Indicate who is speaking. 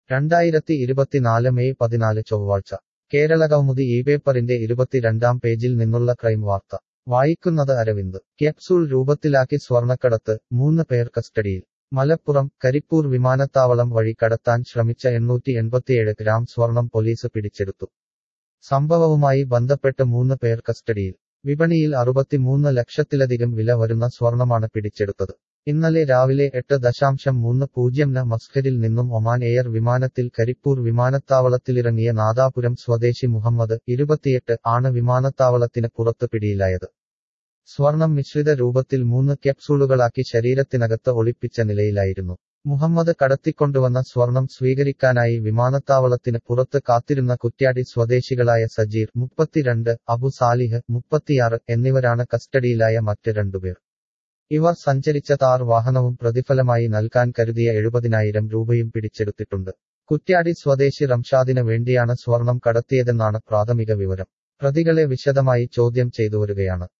Speaker 1: 2024 May 14 ചൊവ്വാഴ്ച കേരളകൗമുദി ഇപേപ്പറിന്റെ 22-ാം പേജിൽ നിന്നുള്ള ക്രൈം വാർത്ത വായിക്കുന്നത് അരവിന്ദ് ക്യാപ്സൂൾ രൂപത്തിലാക്കി സ്വർണ്ണക്കടത്ത് 3 പേർ കസ്റ്റഡിയിൽ മലപ്പുറം കരിപ്പൂർ വിമാനത്താവളം വഴി കടത്താൻ ശ്രമിച്ച 887 ഗ്രാം സ്വർണം പോലീസ് പിടിച്ചെടുത്തു. സംഭവവുമായി ബന്ധപ്പെട്ട് 3 പേർ കസ്റ്റഡിയിൽ. വിപണിയിൽ 63 ലക്ഷത്തിലധികം വില വരുന്ന സ്വർണമാണ് പിടിച്ചെടുത്തത്. ഇന്നലെ രാവിലെ 8:30 മസ്കറ്റിൽ നിന്നും ഒമാൻ എയർ വിമാനത്തിൽ കരിപ്പൂർ വിമാനത്താവളത്തിലിറങ്ങിയ നാദാപുരം സ്വദേശി മുഹമ്മദ് 28 ആണ് വിമാനത്താവളത്തിന് പുറത്ത് പിടിയിലായത്. സ്വർണം മിശ്രിത രൂപത്തിൽ 3 ക്യാപ്സൂളുകളാക്കി ശരീരത്തിനകത്ത് ഒളിപ്പിച്ച നിലയിലായിരുന്നു. മുഹമ്മദ് കടത്തിക്കൊണ്ടുവന്ന സ്വർണം സ്വീകരിക്കാനായി വിമാനത്താവളത്തിന് പുറത്ത് കാത്തിരുന്ന കുറ്റ്യാടി സ്വദേശികളായ സജീർ 32, അബു സാലിഹ് 36 എന്നിവരാണ് കസ്റ്റഡിയിലായ മറ്റ് 2 പേർ. ഇവർ സഞ്ചരിച്ച താർ വാഹനവും പ്രതിഫലമായി നൽകാൻ കരുതിയ 70,000 രൂപയും പിടിച്ചെടുത്തിട്ടുണ്ട്. കുറ്റ്യാടി സ്വദേശി റംഷാദിന് വേണ്ടിയാണ് സ്വർണം കടത്തിയതെന്നാണ് പ്രാഥമിക വിവരം. പ്രതികളെ വിശദമായി ചോദ്യം ചെയ്തുവരികയാണ്.